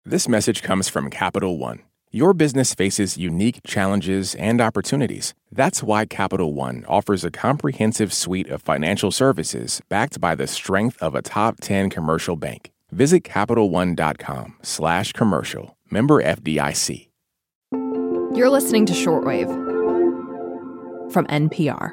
This message comes from Capital One. Your business faces unique challenges and opportunities. That's why Capital One offers a comprehensive suite of financial services backed by the strength of a top 10 commercial bank. Visit CapitalOne.com/commercial. Member FDIC. You're listening to Shortwave from NPR.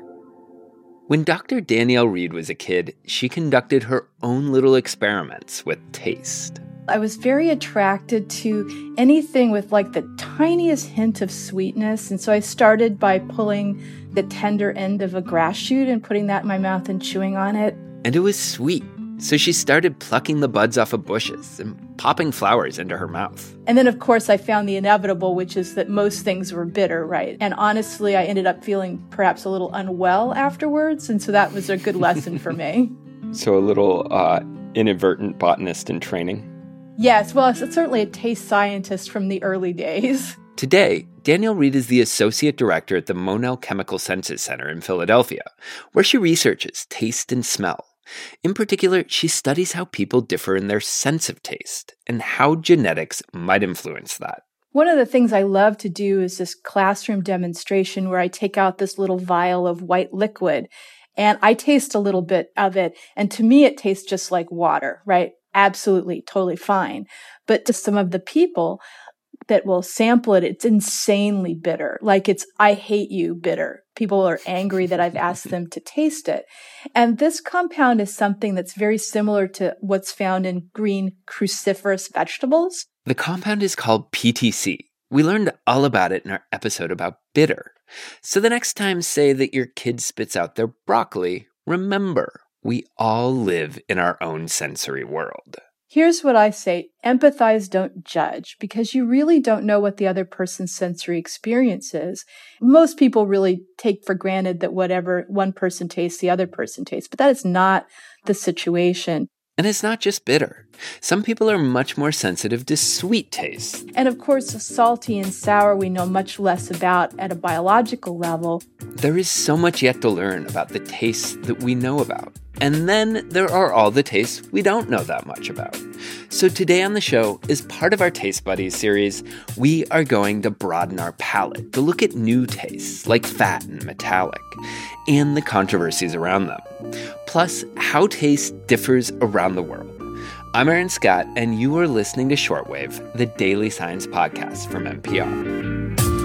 When Dr. Danielle Reed was a kid, she conducted her own little experiments with taste. I was very attracted to anything with like the tiniest hint of sweetness. And so I started by pulling the tender end of a grass shoot and putting that in my mouth and chewing on it. And it was sweet. So she started plucking the buds off of bushes and popping flowers into her mouth. And then, of course, I found the inevitable, which is that most things were bitter, right? And honestly, I ended up feeling perhaps a little unwell afterwards. And so that was a good lesson for me. So a little inadvertent botanist in training. Yes, well, it's certainly a taste scientist from the early days. Today, Danielle Reed is the Associate Director at the Monell Chemical Senses Center in Philadelphia, where she researches taste and smell. In particular, she studies how people differ in their sense of taste and how genetics might influence that. One of the things I love to do is this classroom demonstration where I take out this little vial of white liquid and I taste a little bit of it. And to me, it tastes just like water, right? Absolutely, totally fine. But to some of the people that will sample it, it's insanely bitter. Like it's, I hate you bitter. People are angry that I've asked them to taste it. And this compound is something that's very similar to what's found in green cruciferous vegetables. The compound is called PTC. We learned all about it in our episode about bitter. So the next time, say that your kid spits out their broccoli, remember, we all live in our own sensory world. Here's what I say, empathize, don't judge, because you really don't know what the other person's sensory experience is. Most people really take for granted that whatever one person tastes, the other person tastes, but that is not the situation. And it's not just bitter. Some people are much more sensitive to sweet tastes. And of course, salty and sour we know much less about at a biological level. There is so much yet to learn about the tastes that we know about. And then there are all the tastes we don't know that much about. So today on the show, as part of our Taste Buddies series, we are going to broaden our palate to look at new tastes like fat and metallic, and the controversies around them. Plus, how taste differs around the world. I'm Aaron Scott, and you are listening to Shortwave, the daily science podcast from NPR.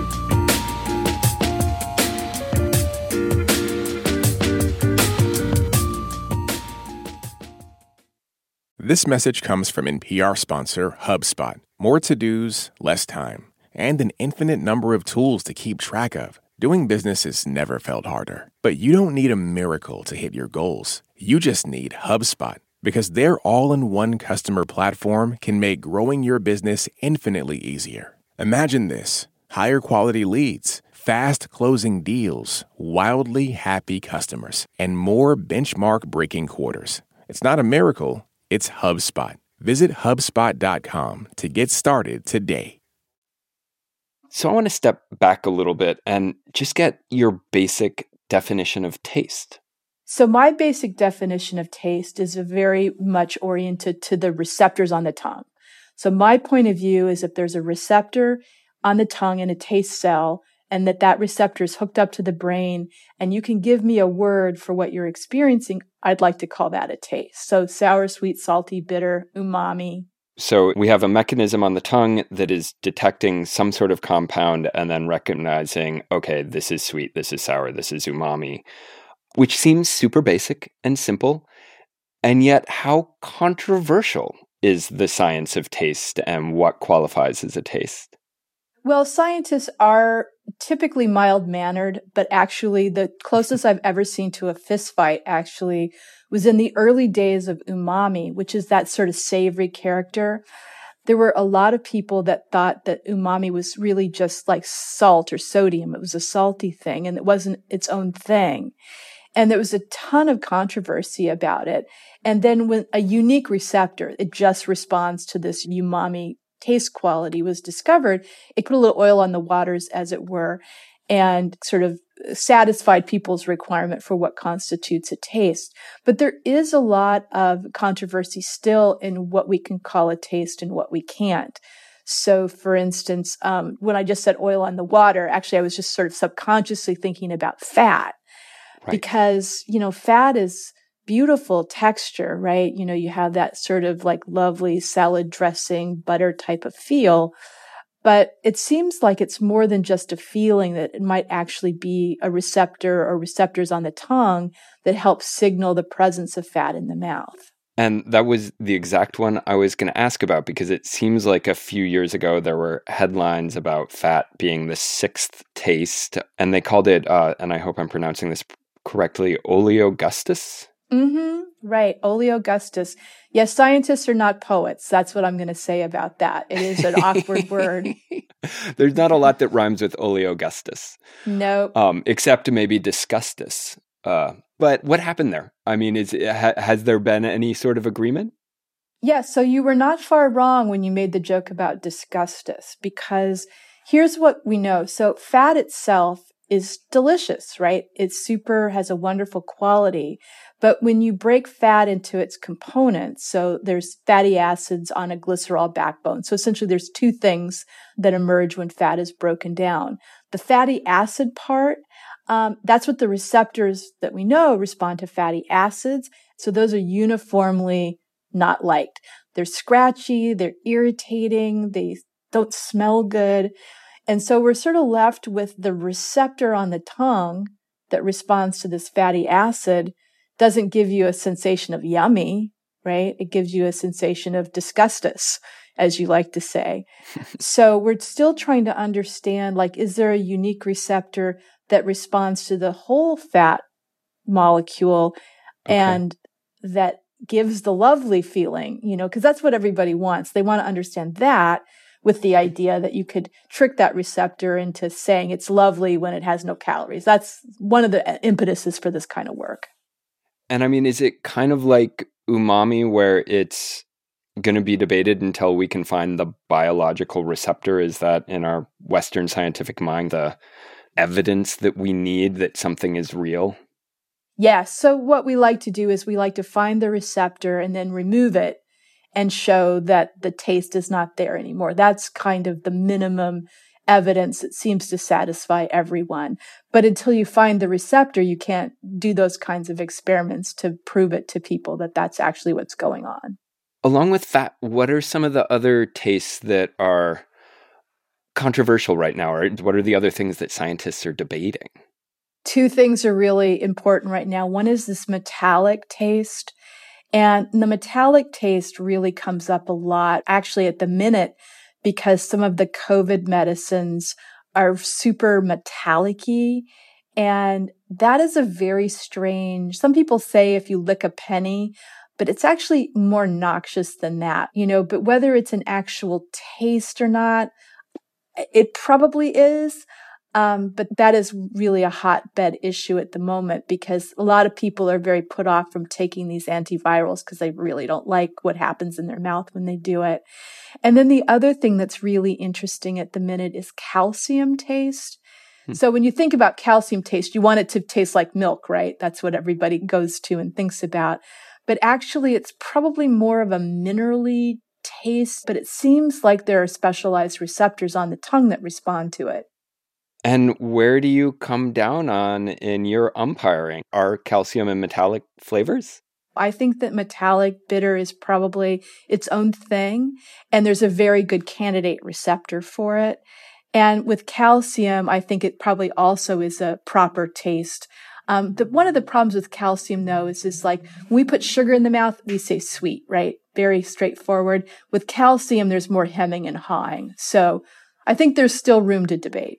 This message comes from NPR sponsor HubSpot. More to-dos, less time, and an infinite number of tools to keep track of. Doing business has never felt harder. But you don't need a miracle to hit your goals. You just need HubSpot, because their all-in-one customer platform can make growing your business infinitely easier. Imagine this: higher quality leads, fast closing deals, wildly happy customers, and more benchmark-breaking quarters. It's not a miracle. It's HubSpot. Visit HubSpot.com to get started today. So I want to step back a little bit and just get your basic definition of taste. So my basic definition of taste is very much oriented to the receptors on the tongue. So my point of view is if there's a receptor on the tongue in a taste cell, and that receptor is hooked up to the brain, and you can give me a word for what you're experiencing, I'd like to call that a taste. So sour, sweet, salty, bitter, umami. So we have a mechanism on the tongue that is detecting some sort of compound and then recognizing, okay, this is sweet, this is sour, this is umami, which seems super basic and simple. And yet, how controversial is the science of taste and what qualifies as a taste? Well, scientists are typically mild-mannered, but actually the closest I've ever seen to a fist fight actually was in the early days of umami, which is that sort of savory character. There were a lot of people that thought that umami was really just like salt or sodium. It was a salty thing, and it wasn't its own thing. And there was a ton of controversy about it. And then when a unique receptor, it just responds to this umami taste quality was discovered, it put a little oil on the waters, as it were, and sort of satisfied people's requirement for what constitutes a taste. But there is a lot of controversy still in what we can call a taste and what we can't. So, for instance, when I just said oil on the water, actually, I was just sort of subconsciously thinking about fat. Right. Because, fat is beautiful texture, right? You have that sort of like lovely salad dressing, butter type of feel. But it seems like it's more than just a feeling, that it might actually be a receptor or receptors on the tongue that help signal the presence of fat in the mouth. And that was the exact one I was going to ask about, because it seems like a few years ago there were headlines about fat being the sixth taste, and they called it, and I hope I'm pronouncing this correctly, oleogustus? Mm-hmm. Right. Oleogustus. Yes, scientists are not poets. That's what I'm going to say about that. It is an awkward word. There's not a lot that rhymes with oleogustus. No. Except maybe disgustus. But what happened there? I mean, has there been any sort of agreement? Yeah, so you were not far wrong when you made the joke about disgustus, because here's what we know. So fat itself is delicious, right? Has a wonderful quality. But when you break fat into its components, so there's fatty acids on a glycerol backbone. So essentially there's two things that emerge when fat is broken down. The fatty acid part, that's what the receptors that we know respond to fatty acids. So those are uniformly not liked. They're scratchy, they're irritating, they don't smell good. And so we're sort of left with the receptor on the tongue that responds to this fatty acid doesn't give you a sensation of yummy, right? It gives you a sensation of disgustus, as you like to say. So we're still trying to understand, is there a unique receptor that responds to the whole fat molecule and that gives the lovely feeling, because that's what everybody wants. They want to understand that, with the idea that you could trick that receptor into saying it's lovely when it has no calories. That's one of the impetuses for this kind of work. And I mean, is it kind of like umami, where it's going to be debated until we can find the biological receptor? Is that, in our Western scientific mind, the evidence that we need that something is real? Yeah. So what we like to do is we like to find the receptor and then remove it and show that the taste is not there anymore. That's kind of the minimum evidence that seems to satisfy everyone. But until you find the receptor, you can't do those kinds of experiments to prove it to people that that's actually what's going on. Along with fat, what are some of the other tastes that are controversial right now? Or what are the other things that scientists are debating? Two things are really important right now. One is this metallic taste. And the metallic taste really comes up a lot, actually, at the minute, because some of the COVID medicines are super metallic-y. And that is a very strange, some people say if you lick a penny, but it's actually more noxious than that, but whether it's an actual taste or not, it probably is. But that is really a hotbed issue at the moment, because a lot of people are very put off from taking these antivirals because they really don't like what happens in their mouth when they do it. And then the other thing that's really interesting at the minute is calcium taste. So when you think about calcium taste, you want it to taste like milk, right? That's what everybody goes to and thinks about. But actually, it's probably more of a minerally taste, but it seems like there are specialized receptors on the tongue that respond to it. And where do you come down on in your umpiring? Are calcium and metallic flavors? I think that metallic bitter is probably its own thing, and there's a very good candidate receptor for it. And with calcium, I think it probably also is a proper taste. One of the problems with calcium, though, is when we put sugar in the mouth, we say sweet, right? Very straightforward. With calcium, there's more hemming and hawing. So I think there's still room to debate.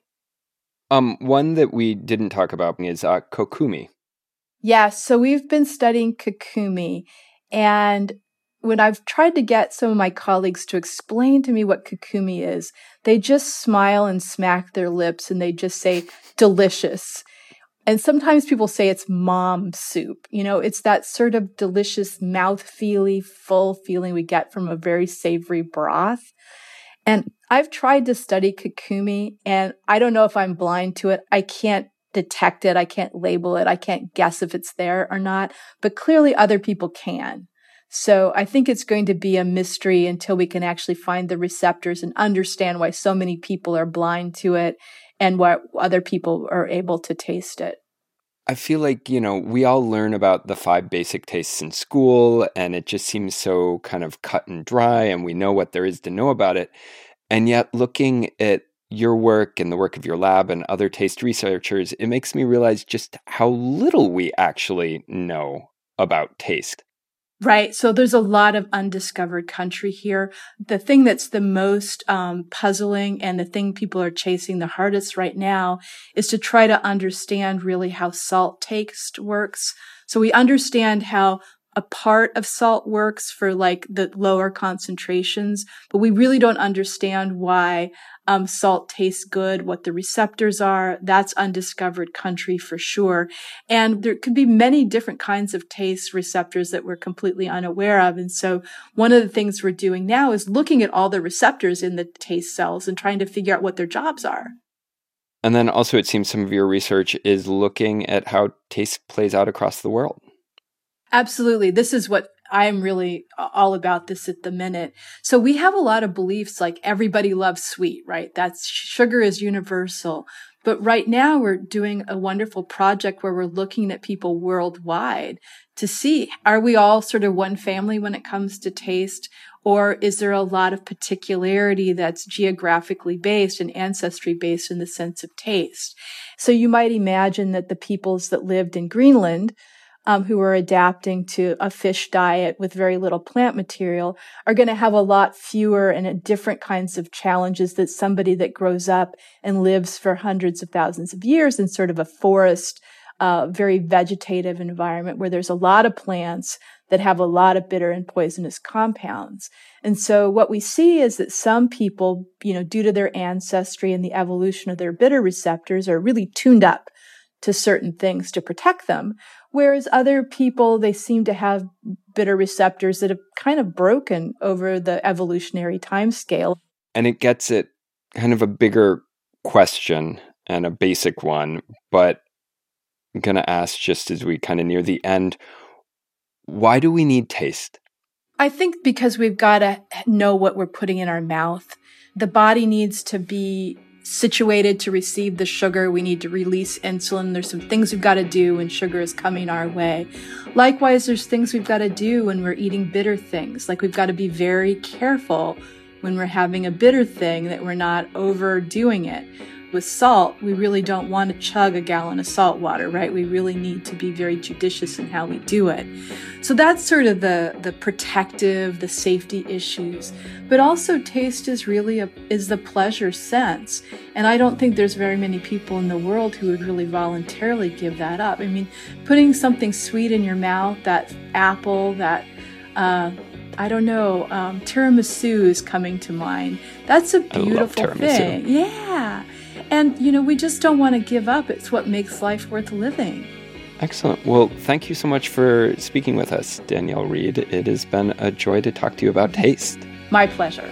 One that we didn't talk about is kokumi. Yeah, so we've been studying kokumi, and when I've tried to get some of my colleagues to explain to me what kokumi is, they just smile and smack their lips and they just say delicious. And sometimes people say it's mom soup. It's that sort of delicious mouth-feely, full feeling we get from a very savory broth. And I've tried to study kokumi, and I don't know if I'm blind to it. I can't detect it. I can't label it. I can't guess if it's there or not, but clearly other people can. So I think it's going to be a mystery until we can actually find the receptors and understand why so many people are blind to it and why other people are able to taste it. I feel like, we all learn about the 5 basic tastes in school, and it just seems so kind of cut and dry, and we know what there is to know about it. And yet, looking at your work and the work of your lab and other taste researchers, it makes me realize just how little we actually know about taste. Right. So there's a lot of undiscovered country here. The thing that's the most puzzling and the thing people are chasing the hardest right now is to try to understand really how salt taste works. So we understand how a part of salt works for like the lower concentrations, but we really don't understand why salt tastes good, what the receptors are. That's undiscovered country for sure. And there could be many different kinds of taste receptors that we're completely unaware of. And so one of the things we're doing now is looking at all the receptors in the taste cells and trying to figure out what their jobs are. And then also it seems some of your research is looking at how taste plays out across the world. Absolutely. This is what I'm really all about this at the minute. So we have a lot of beliefs like everybody loves sweet, right? That's sugar is universal. But right now we're doing a wonderful project where we're looking at people worldwide to see, are we all sort of one family when it comes to taste? Or is there a lot of particularity that's geographically based and ancestry based in the sense of taste? So you might imagine that the peoples that lived in Greenland who are adapting to a fish diet with very little plant material are going to have a lot fewer and different kinds of challenges that somebody that grows up and lives for hundreds of thousands of years in sort of a forest, very vegetative environment where there's a lot of plants that have a lot of bitter and poisonous compounds. And so what we see is that some people, due to their ancestry and the evolution of their bitter receptors are really tuned up to certain things to protect them. Whereas other people, they seem to have bitter receptors that have kind of broken over the evolutionary time scale. And it gets at kind of a bigger question and a basic one, but I'm going to ask just as we kind of near the end, why do we need taste? I think because we've got to know what we're putting in our mouth. The body needs to be situated to receive the sugar. We need to release insulin. There's some things we've got to do when sugar is coming our way. Likewise, there's things we've got to do when we're eating bitter things. Like we've got to be very careful when we're having a bitter thing that we're not overdoing it. With salt, we really don't want to chug a gallon of salt water, right? We really need to be very judicious in how we do it. So that's sort of the protective, the safety issues. But also taste is really is the pleasure sense. And I don't think there's very many people in the world who would really voluntarily give that up. I mean, putting something sweet in your mouth, that apple, that tiramisu is coming to mind. That's a beautiful thing. Yeah. And, we just don't want to give up. It's what makes life worth living. Excellent. Well, thank you so much for speaking with us, Danielle Reed. It has been a joy to talk to you about taste. My pleasure.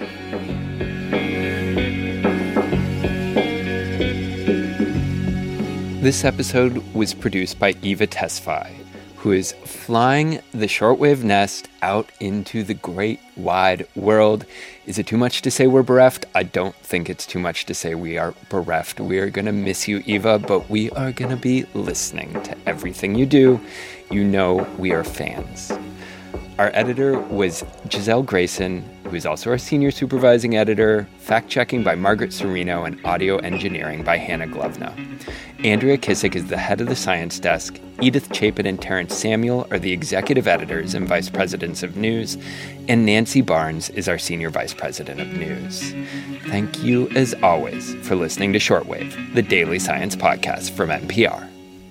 This episode was produced by Eva Tesfaye, who is flying the shortwave nest out into the great wide world. Is it too much to say we're bereft? I don't think it's too much to say we are bereft. We are going to miss you, Eva, but we are going to be listening to everything you do. You know we are fans. Our editor was Giselle Grayson, who is also our senior supervising editor, fact-checking by Margaret Serino, and audio engineering by Hannah Glovna. Andrea Kissick is the head of the science desk. Edith Chapin and Terrence Samuel are the executive editors and vice presidents of news. And Nancy Barnes is our senior vice president of news. Thank you, as always, for listening to Shortwave, the daily science podcast from NPR.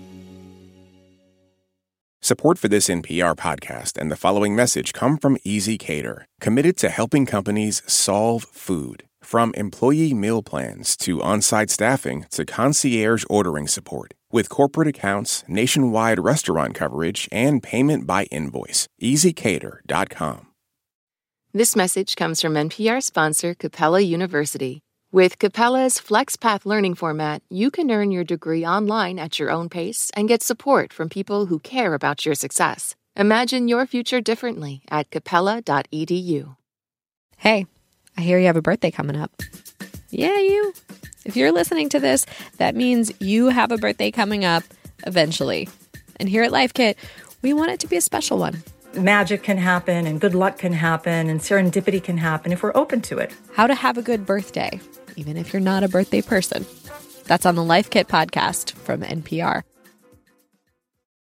Support for this NPR podcast and the following message come from Easy Cater, committed to helping companies solve food. From employee meal plans to on-site staffing to concierge ordering support. With corporate accounts, nationwide restaurant coverage, and payment by invoice. EasyCater.com. This message comes from NPR sponsor Capella University. With Capella's FlexPath learning format, you can earn your degree online at your own pace and get support from people who care about your success. Imagine your future differently at capella.edu. Hey, I hear you have a birthday coming up. Yeah, you. If you're listening to this, that means you have a birthday coming up eventually. And here at Life Kit, we want it to be a special one. Magic can happen and good luck can happen and serendipity can happen if we're open to it. How to have a good birthday, even if you're not a birthday person. That's on the Life Kit podcast from NPR.